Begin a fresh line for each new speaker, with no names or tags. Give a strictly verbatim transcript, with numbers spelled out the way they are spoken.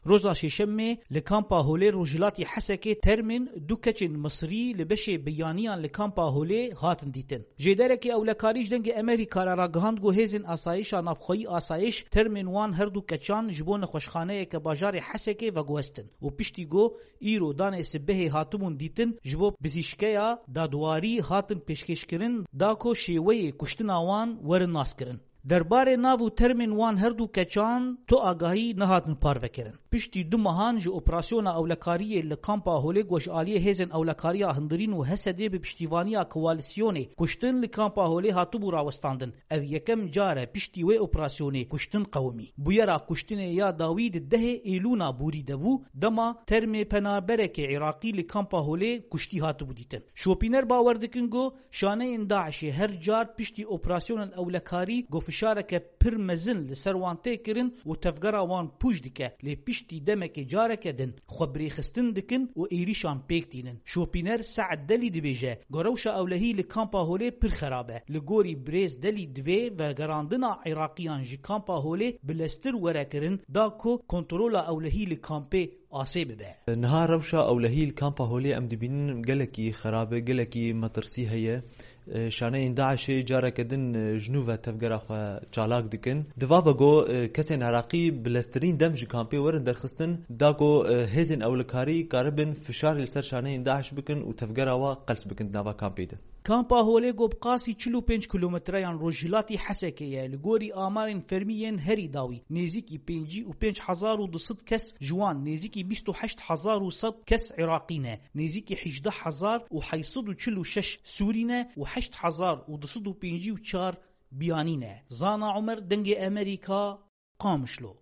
روزا ششمه لکامپا هوله روجلاتی حسکه ترمن دو کچن مصری لبشه بیانیان لکامپا هوله هاتن دیتن جداره که اولکاریش دنگ امریکا را گهاند گو هزن آسایش نافخوی آسایش ترمن وان هر دو کچان جبون خوشخانه که باجار حسکه و گوستن و پشتی گو ایرو دان سبه هاتمون دیتن جبو بزیشکیا دادواری هاتن پیشکش کرن داکو شیوه کشتنا وان ورن ناس کرن درباره ناو ترمن وان هر دو کچان تو آگاهی نهاتن پارو کرن پشتی دو مهان جو اپراسیون اولکاری لکامپا هوله گوش آلیه هزن اولکاری هندرین و حسده به پشتیوانی کوالیسیون کشتن لکامپا هوله هاتو بو راوستاندن او یکم جاره پشتی و اپراسیون کشتن قومی بویرا کشتن یا داوید ده ایلونا بوری دبو دما ترم پنابرک عراقی لکامپا هوله کشتی هاتو بودیتن شوپینر باوردکن گو شانه داعش هر جار پشتی اپراسیون اولکاری گو فشارك پر مزن لسروانته کرن و تفگرا وان پوش دکه لی پشتی دمک جارک دن خبری خستن دکن و ایریشان پیک دینن شوپینر سعد دلی دبیجه گروشا اولهی لکامپا هوله پر خرابه لگوری بریز دلی دوی و گراندنا عراقیان جی کامپا هوله بلستر وره کرن داکو کنترولا اولهی لکامپه آسیب به
نهار روشا اولهی لکامپا هوله ام دبین گلکی خرابه گلکی مترسی هیه شانه داعش جارك دن جنوب تفجر اخو چالاک دکن دوا بگو کسین عراقی بلسترین دمج کامپی ورن درخستن داگو هزن اولکاری قربن فشار لسر شانه داعش بکن و تفجر اوا قلس بکن نوا کامپی ده
کامپا هوله گو بقاسی چهل و پنج کیلومتریان روجلاتی حسکیه لگوری آمارین فرمیین هری داوی نزیکی پنجی و پنج هزار و دوصد کس جوان نزیکی بیست و هشت هزار و صد کس عراقینه نزیکی هجده هزار و هشتصد و چهل و شش سورینه و هشت هزار و دوصد و پنجی و چهار بیانینه زانا عمر دنگ امریکا قامشلو